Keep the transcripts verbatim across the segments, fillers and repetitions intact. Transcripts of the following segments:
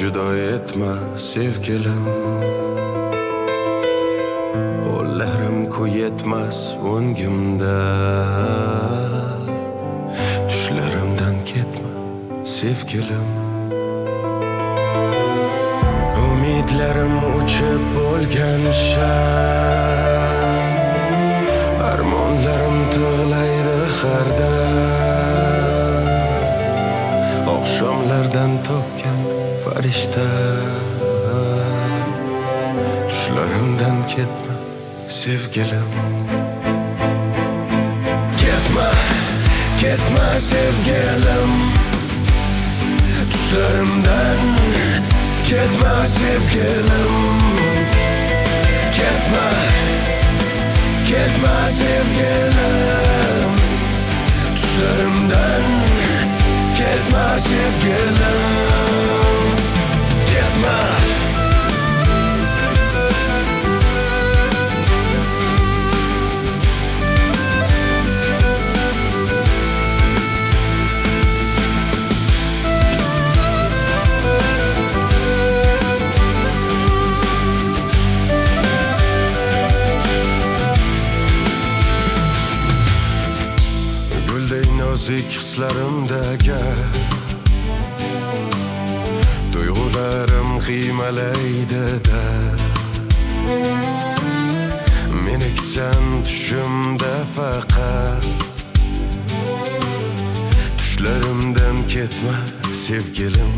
judo etme sevgilim. Qo'llarim ko'y etmas o'ngimda. Tushlarimdan ketma sevgilim. Umidlarim uchib bo'lgan sham, armonlarim tig'laydi har dam. Oqshomlardan topgan farishta, tushlarimdan ketma sevgilim. Ketma, ketma sevgilim. Tushlarimdan ketma sevgilim. Ketma, ketma sevgilim. Tushlarimdan ketma sevgilim. Ketma. Nozik hislarimdagi tuyg'ularim qiymalaydi-da. Meneksan tushimda faqat. Tushlarimdan ketma sevgilim.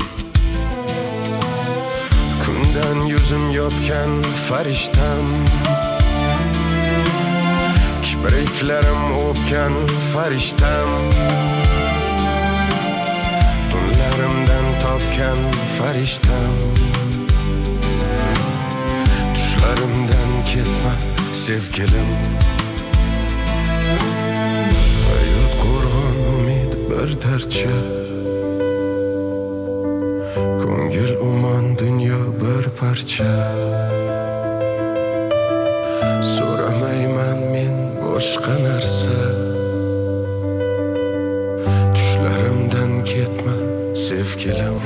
Kundan yuzim yopgan farishtam, kipriklarim o'pgan farishtam, tunlarimdan topgan farishtam. Tushlarimdan ketma sevgilim. Hayot qo'rg'on umid bir darcha, ko'ngil umon dunyo bir parcha. So'ramayman men boshqa narsa. Tushlarimdan ketma sevgilim.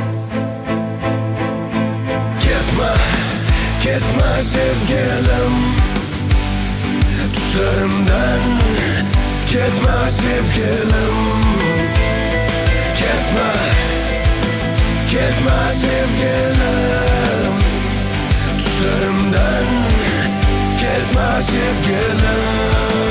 Ketma, ketma sevgilim. Tushlarimdan ketma sevgilim. Ketma, ketma sevgilim. Tushlarimdan ketma sevgilim.